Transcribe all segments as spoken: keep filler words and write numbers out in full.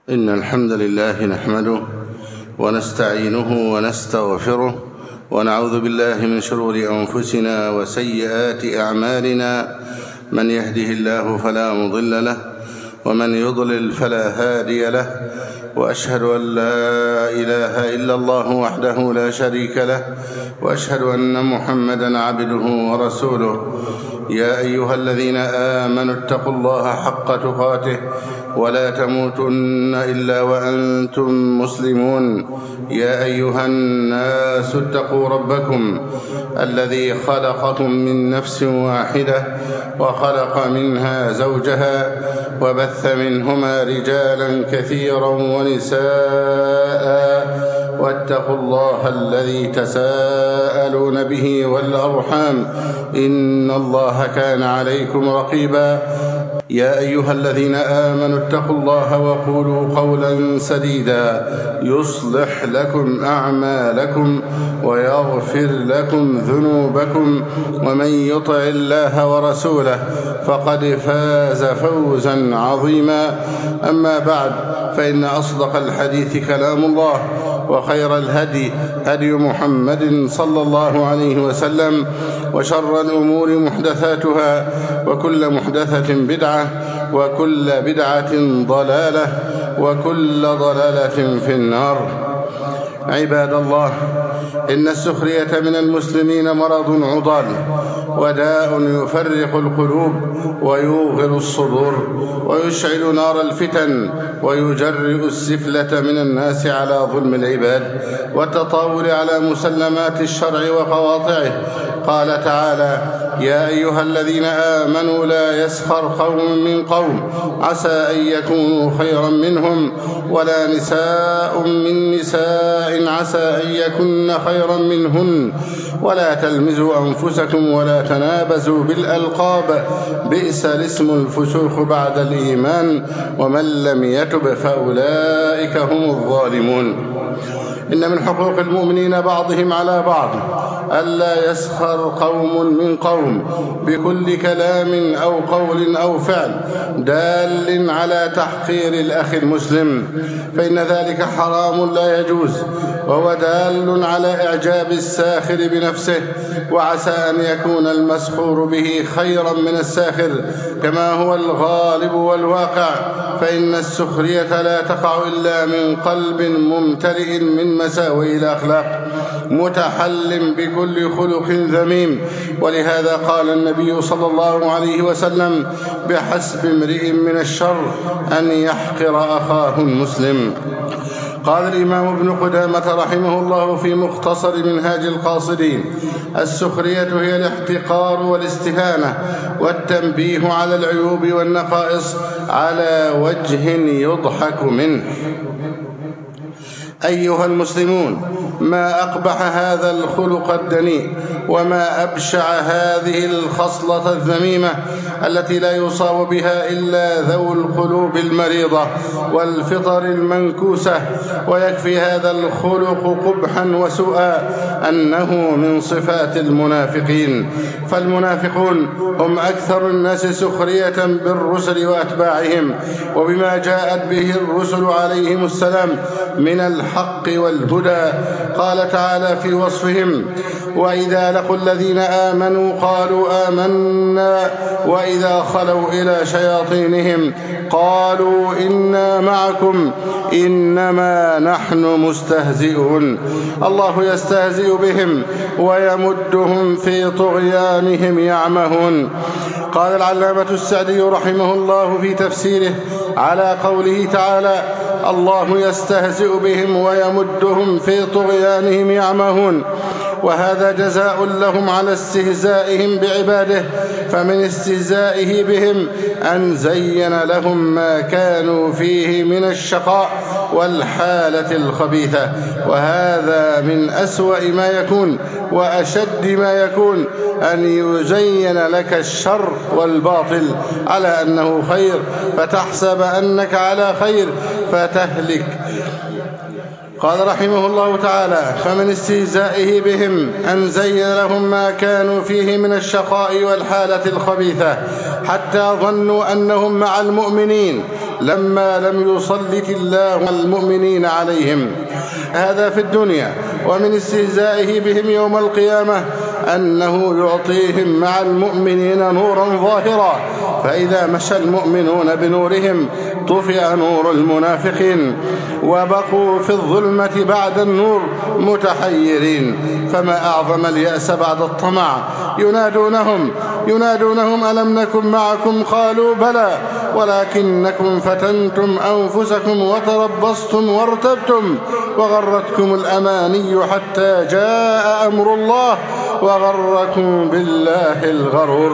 إن الحمد لله نحمده ونستعينه ونستغفره ونعوذ بالله من شرور أنفسنا وسيئات أعمالنا. من يهده الله فلا مضل له ومن يضلل فلا هادي له، وأشهد أن لا إله إلا الله وحده لا شريك له، وأشهد أن محمدًا عبده ورسوله. يا أيها الذين آمنوا اتقوا الله حق تقاته ولا تموتن إلا وأنتم مسلمون. يا أيها الناس اتقوا ربكم الذي خلقكم من نفس واحدة وخلق منها زوجها وبث منهما رجالا كثيرا ونساء، واتقوا الله الذي تساءلون به والأرحام إن الله كان عليكم رقيبا. يا أيها الذين آمنوا اتقوا الله وقولوا قولا سديدا يصلح لكم أعمالكم ويغفر لكم ذنوبكم، ومن يطع الله ورسوله فقد فاز فوزا عظيما. أما بعد، فإن أصدق الحديث كلام الله، وخير الهدي هدي محمد صلى الله عليه وسلم، وشر الأمور محدثاتها، وكل محدثة بدعة، وكل بدعة ضلالة، وكل ضلالة في النار. عباد الله، إن السخرية من المسلمين مرض عضال وداء يفرق القلوب ويوغل الصدور ويشعل نار الفتن ويجرئ السفلة من الناس على ظلم العباد والتطاول على مسلمات الشرع وقواطعه. قال تعالى: يا أيها الذين آمنوا لا يسخر قوم من قوم عسى أن يكونوا خيرا منهم، ولا نساء من نساء عسى أن يكن خيرا منهن، ولا تلمزوا أنفسكم ولا تنابزوا بالألقاب، بئس الاسم الفسوق بعد الإيمان، ومن لم يتب فأولئك هم الظالمون. إن من حقوق المؤمنين بعضهم على بعض ألا يسخر قوم من قوم بكل كلام أو قول أو فعل دال على تحقير الأخ المسلم، فإن ذلك حرام لا يجوز، وهو دال على إعجاب الساخر بنفسه، وعسى أن يكون المسخور به خيرا من الساخر كما هو الغالب والواقع، فإن السخرية لا تقع إلا من قلب ممتلئ من مساوئ الأخلاق متحل بكل خلق ذميم. ولهذا قال النبي صلى الله عليه وسلم: بحسب امرئ من الشر أن يحقر أخاه المسلم. قال الإمام ابن قدامة رحمه الله في مختصر منهاج القاصدين: السخرية هي الاحتقار والاستهانة والتنبيه على العيوب والنقائص على وجه يضحك منه. أيها المسلمون، ما أقبح هذا الخلق الدنيء، وما أبشع هذه الخصلة الذميمة التي لا يصاب بها إلا ذو القلوب المريضة والفطر المنكوسة. ويكفي هذا الخلق قبحا وسوءا أنه من صفات المنافقين، فالمنافقون هم أكثر الناس سخرية بالرسل وأتباعهم وبما جاءت به الرسل عليهم السلام من الحق والهدى. قال تعالى في وصفهم: وإذا لقوا الذين آمنوا قالوا آمنا، وإذا خلوا إلى شياطينهم قالوا إنا معكم إنما نحن مستهزئون. الله يستهزئ بهم ويمدهم في طغيانهم يعمهون. قال العلامة السعدي رحمه الله في تفسيره على قوله تعالى: الله يستهزئ بهم ويمدهم في طغيانهم يعمهون، وهذا جزاء لهم على استهزائهم بعباده، فمن استهزائه بهم أن زين لهم ما كانوا فيه من الشقاء والحالة الخبيثة، وهذا من أسوأ ما يكون وأشد ما يكون، أن يزين لك الشر والباطل على أنه خير فتحسب أنك على خير فتهلك. قال رحمه الله تعالى: فمن استهزائه بهم أن زين لهم ما كانوا فيه من الشقاء والحالة الخبيثة، حتى ظنوا أنهم مع المؤمنين لما لم يسلط الله المؤمنين عليهم. هذا في الدنيا. ومن استهزائه بهم يوم القيامة أنه يعطيهم مع المؤمنين نورا ظاهرا، فإذا مشى المؤمنون بنورهم طفئ نور المنافقين وبقوا في الظلمة بعد النور متحيرين. فما أعظم اليأس بعد الطمع. ينادونهم ينادونهم ألم نكن معكم؟ قالوا بلى ولكنكم فتنتم أنفسكم وتربصتم وارتبتم وغرتكم الأماني حتى جاء أمر الله وغركم بالله الغرور.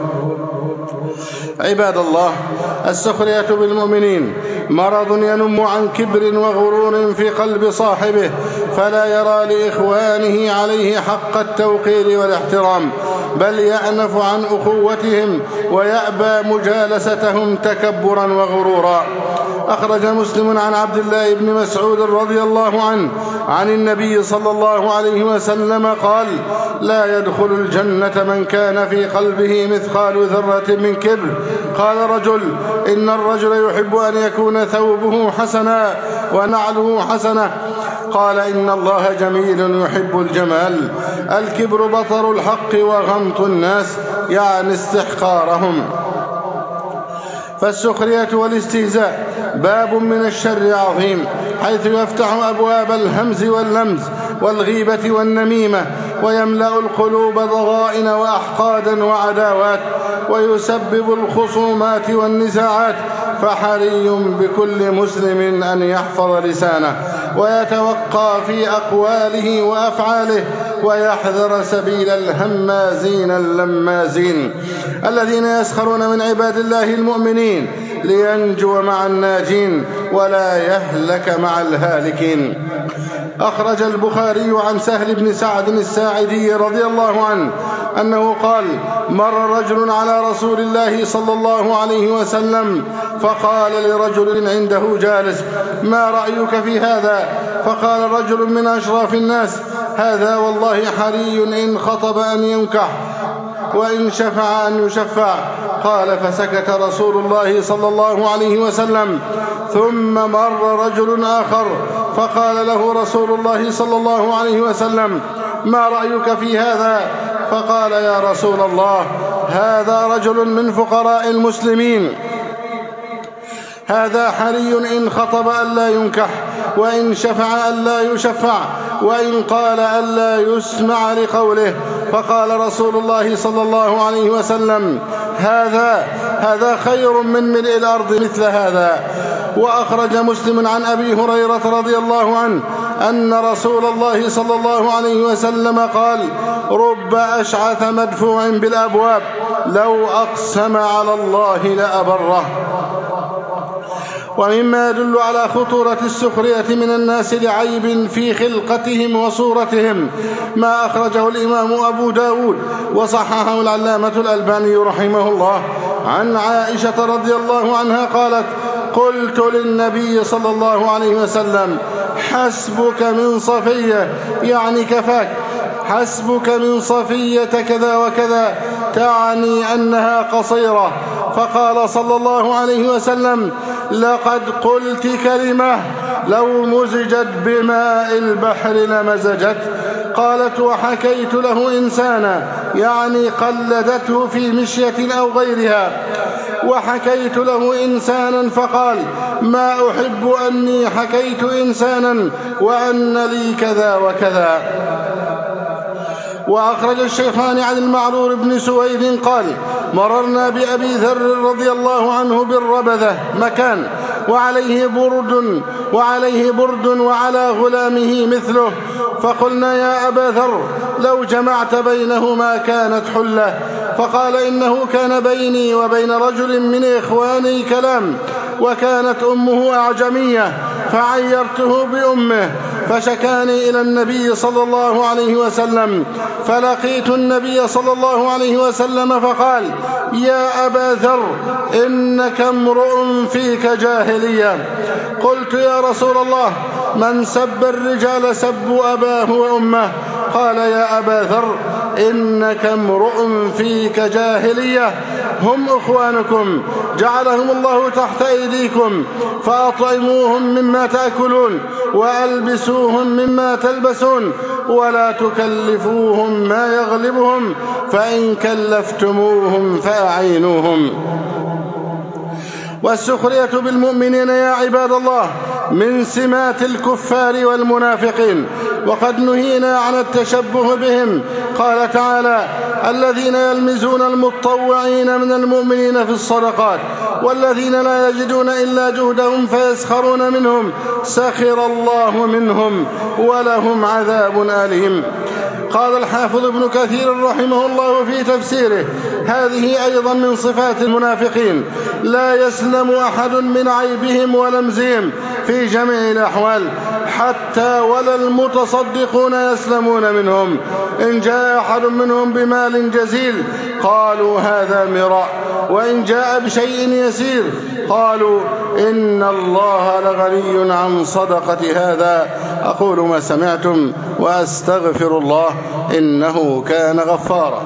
عباد الله، السخرية بالمؤمنين مرض ينم عن كبر وغرور في قلب صاحبه، فلا يرى لإخوانه عليه حق التوقير والاحترام، بل يأنف عن أخوتهم ويأبى مجالستهم تكبرا وغرورا. أخرج مسلم عن عبد الله بن مسعود رضي الله عنه عن النبي صلى الله عليه وسلم قال: لا يدخل الجنة من كان في قلبه مثقال ذرة من كبر. قال رجل: إن الرجل يحب أن يكون ثوبه حسنا ونعله حسنة. قال: إن الله جميل يحب الجمال. الكبر بطر الحق وغمط الناس، يعني استحقارهم. فالسخرية والاستهزاء باب من الشر عظيم، حيث يفتح أبواب الهمز واللمز والغيبة والنميمة، ويملأ القلوب ضغائن وأحقادا وعداوات، ويسبب الخصومات والنزاعات. فحري بكل مسلم أن يحفظ لسانه ويتوقى في أقواله وأفعاله، ويحذر سبيل الهمازين اللمازين الذين يسخرون من عباد الله المؤمنين لينجو مع الناجين ولا يهلك مع الهالكين. أخرج البخاري عن سهل بن سعد الساعدي رضي الله عنه أنه قال: مر رجل على رسول الله صلى الله عليه وسلم فقال لرجل عنده جالس: ما رأيك في هذا؟ فقال رجل من أشراف الناس: هذا والله حري إن خطب أن ينكح وإن شفع أن يشفع. قال: فسكت رسول الله صلى الله عليه وسلم. ثم مر رجل آخر فقال له رسول الله صلى الله عليه وسلم: ما رأيك في هذا؟ فقال: يا رسول الله، هذا رجل من فقراء المسلمين، هذا حري إن خطب ألا ينكح وإن شفع ألا يشفع وإن قال ألا يسمع لقوله. فقال رسول الله صلى الله عليه وسلم: هذا هذا خير من ملء الأرض مثل هذا. وأخرج مسلم عن أبي هريرة رضي الله عنه أن رسول الله صلى الله عليه وسلم قال: رب أشعث مدفوع بالأبواب لو أقسم على الله لأبره. ومما يدل على خطورة السخرية من الناس لعيب في خلقتهم وصورتهم ما أخرجه الإمام أبو داود وصححه العلامة الألباني رحمه الله عن عائشة رضي الله عنها قالت: قلت للنبي صلى الله عليه وسلم: حسبك من صفية، يعني كفاك، حسبك من صفية كذا وكذا، تعني أنها قصيرة. فقال صلى الله عليه وسلم: لقد قلت كلمة لو مزجت بماء البحر لمزجت. قالت: وحكيت له إنسانا، يعني قلدته في مشية أو غيرها. وحكيت له إنسانا فقال: ما أحب أني حكيت إنسانا وأن لي كذا وكذا. وأخرج الشيخان عن المعرور بن سويد قال: مررنا بأبي ذر رضي الله عنه بالربذة مكان وعليه برد وعليه برد وعلى غلامه مثله، فقلنا: يا أبا ذر، لو جمعت بينهما كانت حلة. فقال: إنه كان بيني وبين رجل من إخواني كلام، وكانت أمه أعجمية، فعيرته بأمه، فشكاني إلى النبي صلى الله عليه وسلم، فلقيت النبي صلى الله عليه وسلم فقال: يا أبا ذر، إنك امرؤ فيك جاهلية. قلت: يا رسول الله، من سب الرجال سبوا أباه وأمه. قال: يا أبا ذر، إنك امرؤ فيك جاهلية، هم إخوانكم جعلهم الله تحت أيديكم، فأطعموهم مما تأكلون وألبسوهم مما تلبسون، ولا تكلفوهم ما يغلبهم، فإن كلفتموهم فأعينوهم. والسخرية بالمؤمنين يا عباد الله من سمات الكفار والمنافقين، وقد نهينا عن التشبه بهم. قال تعالى: الذين يلمزون المتطوعين من المؤمنين في الصدقات والذين لا يجدون إلا جهدهم فيسخرون منهم سخر الله منهم ولهم عذاب أليم. قال الحافظ ابن كثير رحمه الله في تفسيره: هذه أيضا من صفات المنافقين، لا يسلم أحد من عيبهم ولمزهم في جميع الأحوال، حتى ولا المتصدقون يسلمون منهم. إن جاء أحد منهم بمال جزيل قالوا هذا مراء، وإن جاء بشيء يسير قالوا إن الله لغني عن صدقة هذا. أقول ما سمعتم وأستغفر الله إنه كان غفارا.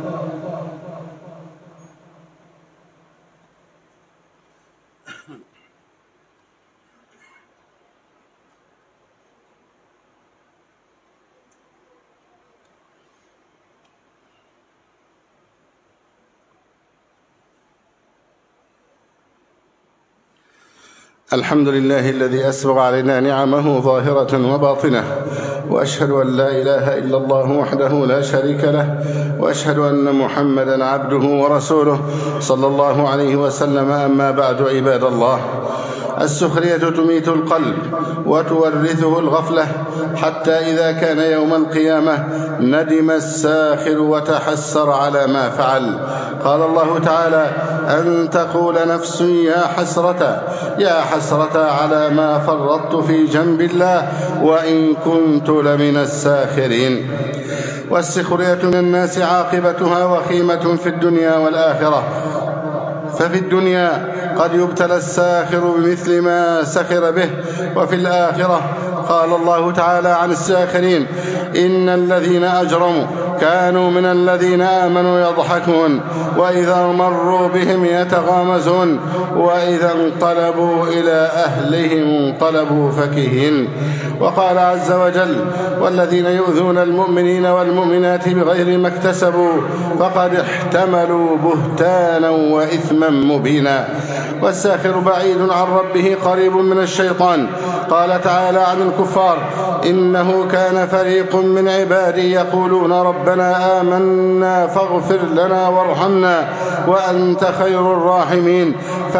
الحمد لله الذي أسبغ علينا نعمه ظاهرة وباطنة، وأشهد أن لا إله إلا الله وحده لا شريك له، وأشهد أن محمدا عبده ورسوله صلى الله عليه وسلم. أما بعد، عباد الله، السخرية تميت القلب وتورثه الغفلة، حتى إذا كان يوم القيامة ندم الساخر وتحسر على ما فعل. قال الله تعالى: أن تقول نفس يا حسرة يا حسرة على ما فرطت في جنب الله وإن كنت لمن الساخرين. والسخرية من الناس عاقبتها وخيمة في الدنيا والآخرة. ففي الدنيا قد يبتلى الساخر بمثل ما سخر به، وفي الآخرة قال الله تعالى عن الساخرين: إن الذين أجرموا كانوا من الذين آمنوا يضحكون وإذا مروا بهم يتغامزون وإذا انقلبوا إلى أهلهم انقلبوا فكهين. وقال عز وجل: والذين يؤذون المؤمنين والمؤمنات بغير ما اكتسبوا فقد احتملوا بهتانا وإثما مبينا. والساخر بعيد عن ربه قريب من الشيطان. قال تعالى عن الكفار: إنه كان فريق من عبادي يقولون ربنا آمنا فاغفر لنا وارحمنا وأنت خير الراحمين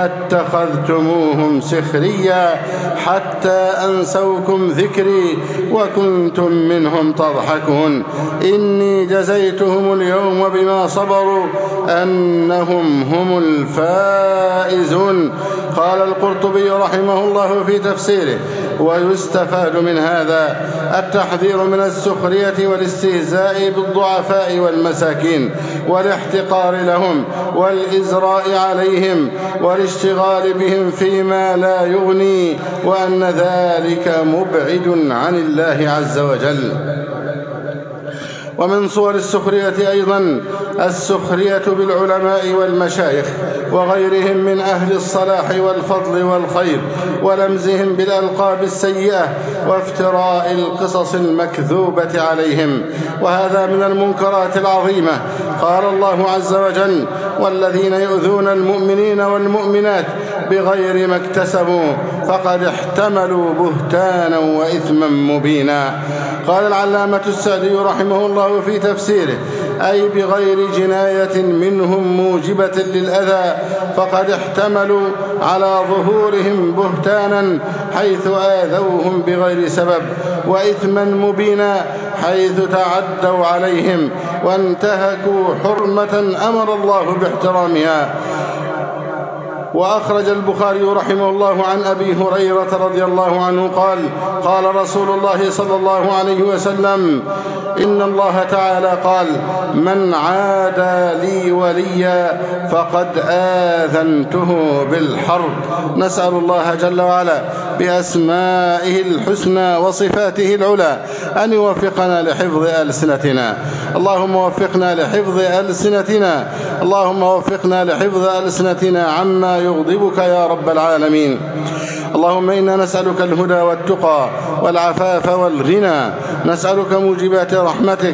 فاتخذتموهم سخريا حتى أنسوكم ذكري وكنتم منهم تضحكون إني جزيتهم اليوم بما صبروا أنهم هم الفائزون. قال القرطبي رحمه الله في تفسيره: ويستفاد من هذا التحذير من السخرية والاستهزاء بالضعفاء والمساكين والاحتقار لهم والإزراء عليهم والاشتغال بهم فيما لا يغني، وأن ذلك مبعد عن الله عز وجل. ومن صور السخرية أيضا السخرية بالعلماء والمشايخ وغيرهم من أهل الصلاح والفضل والخير ولمزهم بالألقاب السيئة وافتراء القصص المكذوبة عليهم، وهذا من المنكرات العظيمة. قال الله عز وجل: والذين يؤذون المؤمنين والمؤمنات بغير ما اكتسبوا فقد احتملوا بهتانا وإثما مبينا. قال العلامة السعدي رحمه الله في تفسيره: أي بغير جناية منهم موجبة للأذى، فقد احتملوا على ظهورهم بهتانا حيث آذوهم بغير سبب، وإثما مبينا حيث تعدوا عليهم وانتهكوا حرمة أمر الله باحترامها. وأخرج البخاري رحمه الله عن أبي هريرة رضي الله عنه قال قال رسول الله صلى الله عليه وسلم: إن الله تعالى قال: من عادى لي وليا فقد آذنته بالحرب. نسأل الله جل وعلا بأسمائه الحسنى وصفاته العلى أن يوفقنا لحفظ ألسنتنا. اللهم وفقنا لحفظ ألسنتنا اللهم وفقنا لحفظ ألسنتنا عما يغضبك يا رب العالمين. اللهم إنا نسألك الهدى والتقى والعفاف والغنى، نسألك موجبات رحمتك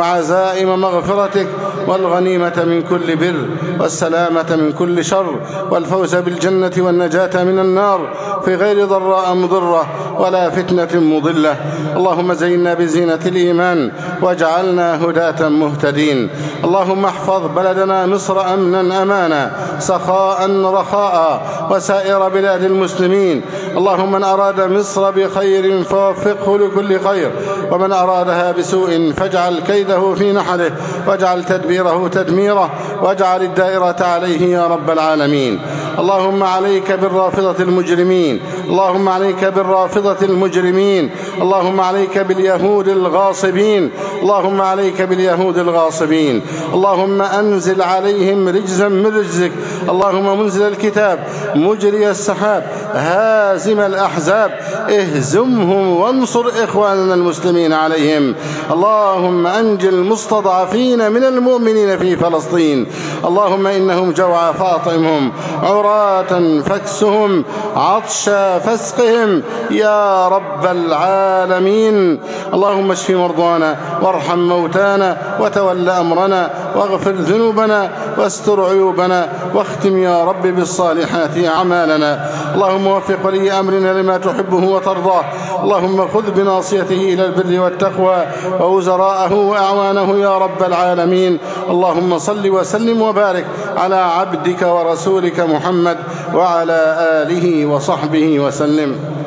وعزائم مغفرتك والغنيمة من كل بر والسلامة من كل شر والفوز بالجنة والنجاة من النار في غير ضراء مضرة ولا فتنة مضلة. اللهم زينا بزينة الإيمان واجعلنا هداة مهتدين. اللهم احفظ بلدنا مصر أمنا أمانا سخاء رخاء وسائر بلاد المسلمين. اللهم من أراد مصر بخير فوفقه لكل خير، ومن أرادها بسوء فاجعل كيده في نحره واجعل تدبيره تدميره واجعل الدائرة عليه يا رب العالمين. اللهم عليك بالرافضة المجرمين اللهم عليك بالرافضة المجرمين اللهم عليك باليهود الغاصبين اللهم عليك باليهود الغاصبين. اللهم أنزل عليهم رجزا من رجزك. اللهم منزل الكتاب مجري السحاب هازم الأحزاب اهزمهم وانصر إخواننا المسلمين عليهم. اللهم أنجِ المستضعفين من المؤمنين في فلسطين. اللهم إنهم جوعى فاطعمهم، عراة فاكسهم، عطشا فاسقهم يا رب العالمين. اللهم اشف مرضانا وارحم موتانا وتول أمرنا واغفر ذنوبنا واستر عيوبنا واختم يا رب بالصالحات أعمالنا. اللهم وفق ولي أمرنا لما تحبه وترضاه. اللهم خذ بناصيته إلى البر والتقوى ووزراءه وأعوانه يا رب العالمين. اللهم صل وسلم وبارك على عبدك ورسولك محمد وعلى آله وصحبه وسلم.